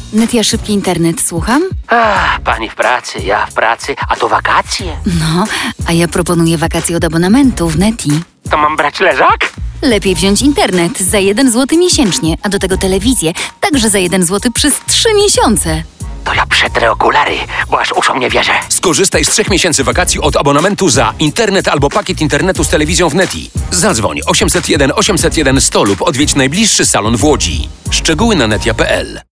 Netia, szybki internet, słucham? Pani w pracy, ja w pracy, a to wakacje. No, a ja proponuję wakacje od abonamentu w Neti. To mam brać leżak? Lepiej wziąć internet za 1 zł miesięcznie, a do tego telewizję także za 1 zł przez 3 miesiące. To ja przetrę okulary, bo aż uszom nie wierzę. Skorzystaj z 3 miesięcy wakacji od abonamentu za internet albo pakiet internetu z telewizją w Neti. Zadzwoń 801 801 100 lub odwiedź najbliższy salon w Łodzi. Szczegóły na netia.pl.